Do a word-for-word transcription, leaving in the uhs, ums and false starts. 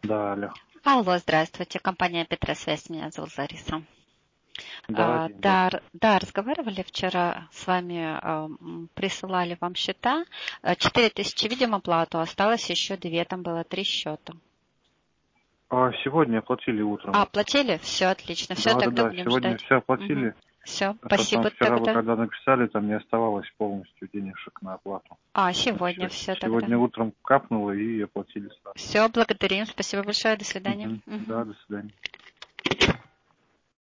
Да, алло. Алло, здравствуйте, компания Петросвязь, меня зовут Лариса. Да, А, Дим, Да, здравствуйте. р- да, разговаривали вчера с вами, а, м, присылали вам счета. А, Четыре тысячи, видимо, плату, осталось еще две, там было три счета. А сегодня оплатили А, утром. оплатили? Все отлично, все, Да, да, тогда да, будем сегодня ждать. все оплатили. Все, А то там спасибо вчера вы тогда. когда написали, там не оставалось полностью денежек на оплату. А, Вот сегодня всё. все тогда. Сегодня утром капнуло и оплатили сразу. Все, благодарим, спасибо большое, до свидания. Мгм. Мгм. Да, до свидания.